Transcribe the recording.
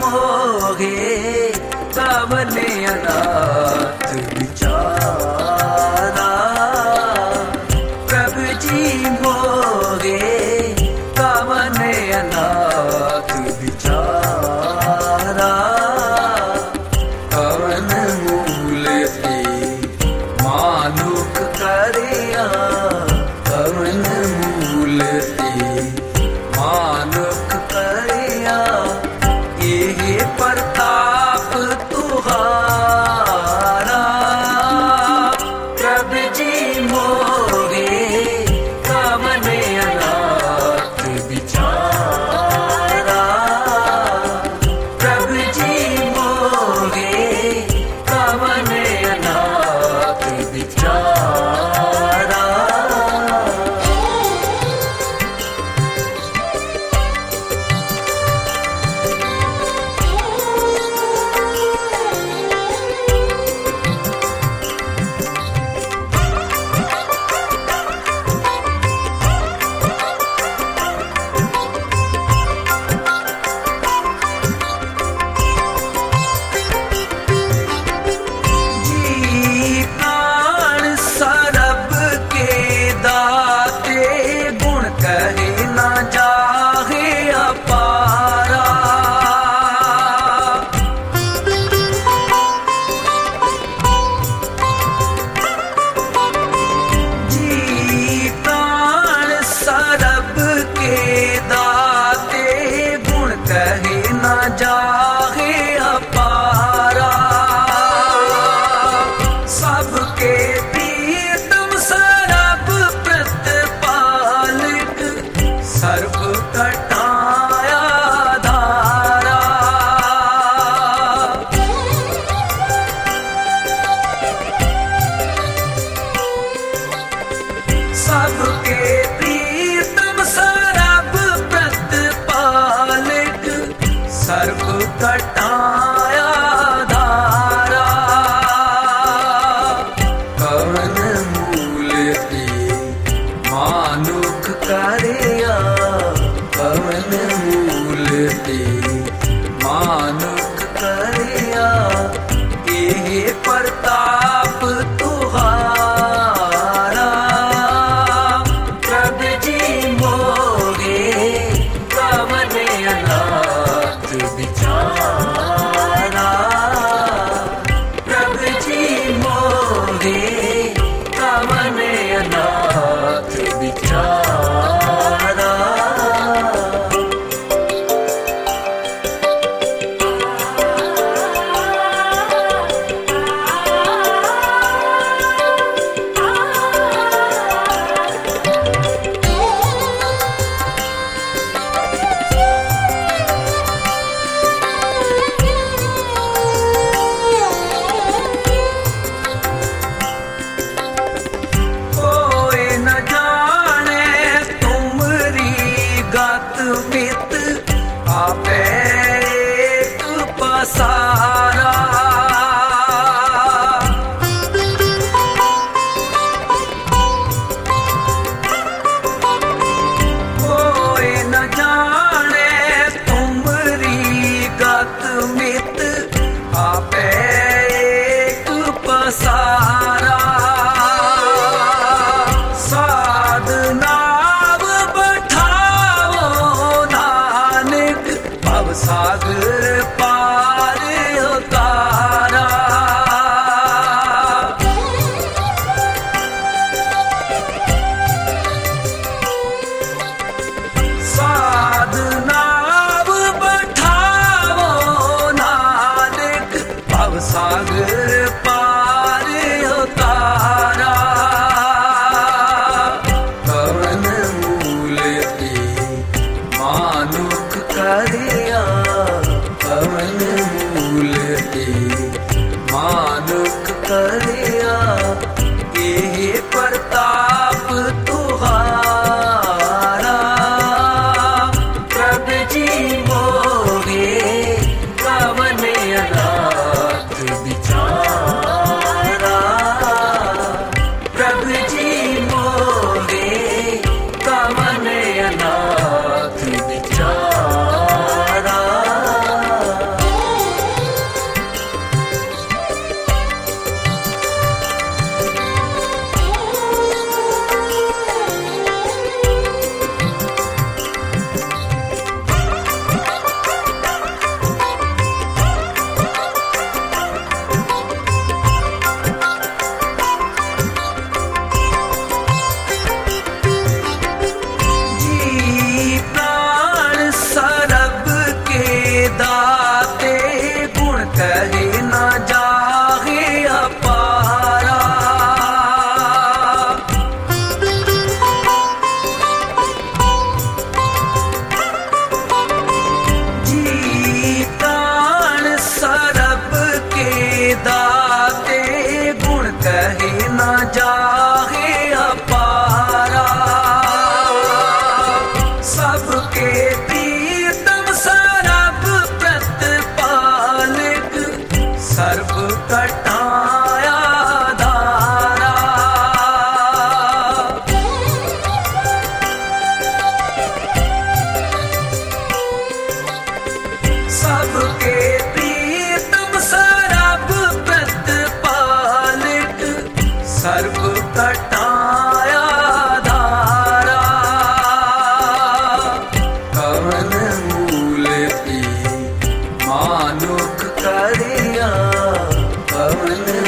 मोगे कवने अनाथ बिचारा। प्रभु जी मोगे कवने अनाथ बिचारा। कवन मूल ते मानुख करिया, कवन मूल ते मानुख करिया। ये प्रताप तुहारा। प्रभु जी मोगे कवने अनाथ बिचारा। प्रभु जी मोगे कवने अनाथ बिचारा। जाहे अपारा। सबके प्रीतम सरब प्रतिपालक, सर्व कटाया धारा। सबके प्रीतम सरब प्रतिपालक, सर्व कटाया धारा। कवन मूल ते मानुख करिया, कवन मूल ते मानुख करिया। ये प्रताप तुहारा। प्रभु जी मोगे कवने अनाथ बिचारा। प्रभु जी मोगे कवने अनाथ बिचारा। मित आपे एक पसारा। कोई न जाने तुमरी गत मित आपे एक पसारा। साधना सागर पार उतारा। साधना बैठावो नानक, भव सागर पार उतारा। कवन मूल ते मानुख करिया, कवन मूल ते मानुख करिया। ये प्रताप तुहारा। प्रभु जी मोगे कवने अनाथ बिचारा। प्रभु जी मोगे कवने अनाथ बिचारा। मानुख करिया पवन